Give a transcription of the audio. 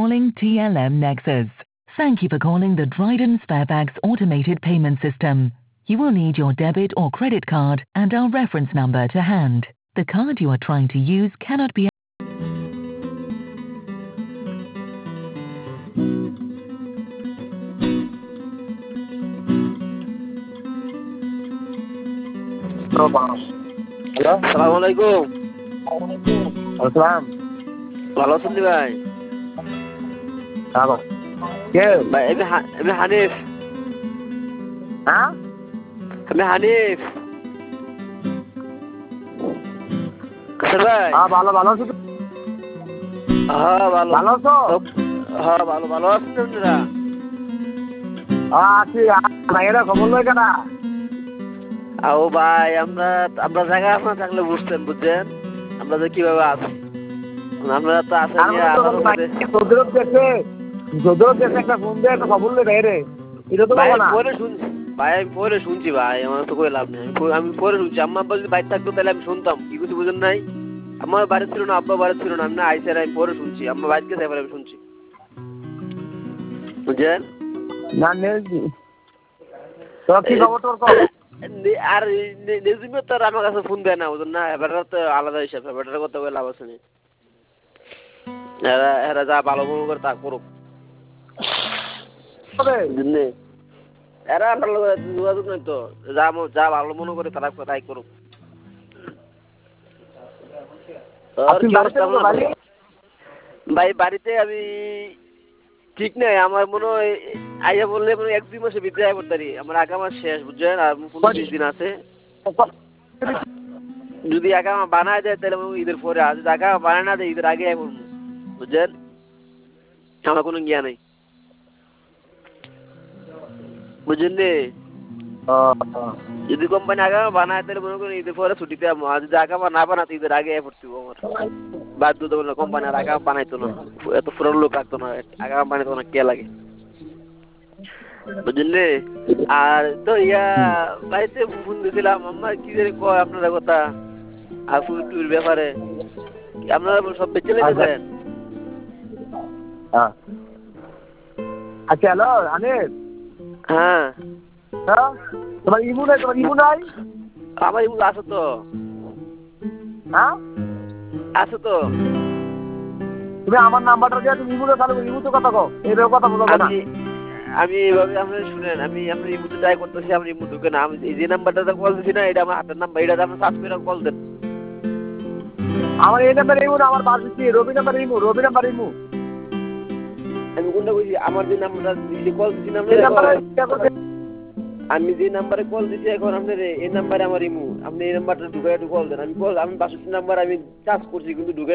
calling TLM Nexus. Thank you for calling the Dryden Sparebags automated payment system. You will need your debit or credit card and our reference number to hand. The card you are trying to use cannot be hello, আসসালামু আলাইকুম। আসসালাম। ভালো আছেন জি ভাই? কে ভাই আমি হানিফ। হ্যাঁ আমি হানিফ। কাসর ভাই? হ্যাঁ ভালো ভালো আছো? হ্যাঁ ভালো। ভালো আছো? হ্যাঁ ভালো ভালো আছেন আপনারা? আছি। ভাইয়েরা খবর লয় কেনা? আও ভাই আমরা জায়গা আপনার থাকলে বুঝছেন আমরা যে কিভাবে আছি। আপনারা তো আছেন যদিও দেশে একটা ফোন দিয়ে একটা খবর লয় বাইরে, এটা তো ভাই বলো না। আমি পরে শুনছি ভাই, আমার তো কই লাভ নেই। আমি পরে শুনছি। আম্মা আব্বা যদি বাইরে থাকতো তাহলে আমি শুনতাম। কি কিছু বুঝেন নাই? আমার বাড়ি ছিল না, আব্বা বাড়ি ছিল না, আমি আইসের আমি পরে শুনছি। আম্মা বাড়িতে গেছে এবার আমি শুনছি, বুঝছেন? না নেই তো কি খবর তোর কর? আর নেজিমে তো আমার কাছে ফোন দেয় না, বুঝুন না। এবার তো আলাদা হিসাব, এবারটার কথা বলে লাভ আছে না। এরা যা ভালো মনে করে তা করুক। এরা আমার যোগাযোগ নাই তো, যা ভালো মনে করে তারা তাই করুক। ভাই বাড়িতে আমি ঠিক নাই। আমার মনে হয় আইয়া বললে মনে 1-2 মাসের ভিতরে আয় করতে পারি। আমার আগা মাস শেষ, বুঝছেন? আর 15-20 দিন আছে। যদি আগা বানায় যায় তাহলে ঈদের পরে, আর যদি আগা বানায় না দেয় ঈদের আগে আয় করবো, বুঝছেন? আমার কোনো জ্ঞান নেই, বুঝলেন নি? যদি কোম্পানি আগা বানায় তাহলে মনে করেন ঈদের পরে ছুটিতে যাবো। আর যদি আগা না বানাতে ঈদের আগে আয় করতে আমার বাধ্য দেবো না। কোম্পানি আর আগা বানাইতো না, এত পুরান লোক রাখতো না, আগা বানাইতো না, কে লাগে, বুঝলি? আর তো বাড়িতে ফোন দিয়েছিলাম, আমার কি জানি কয় আপনারা কথা টুর ব্যাপারে। আপনারা সব বেঁচে লেগেছেন? আচ্ছা হ্যালো আনিস। হ্যাঁ তোমার ইমু নাই? আমার ইমু আছে তো। হ্যাঁ আছে তো। তুমি আমার নাম্বারটা দিয়ে তুমি ইমুতে তাহলে ইমুতে কথা কও, এইভাবে কথা বলবে না। আমি এইভাবে আপনি শুনেন, আমি আপনার ইমুতে ট্রাই করতেছি, আমার ইমু ঢুকে না। আমি যে নাম্বারটাতে কল দিছি না, এটা আমার হাতের নাম্বার, এটা আপনি সার্চ করে কল দেন। আমার এই নাম্বার ইমু না, আমার বাসি রবি নাম্বার ইমু। আমি কোনটা কইছি? আমার যে নাম্বারটা দিছি কল দিছি না, আমি যে নাম্বারে কল দিছি এখন আপনার এই নাম্বারে আমার ইমু। আপনি এই নাম্বারটা ঢুকাই একটু কল দেন। আমি 62 নাম্বার আমি কাজ করছি কিন্তু ঢুকে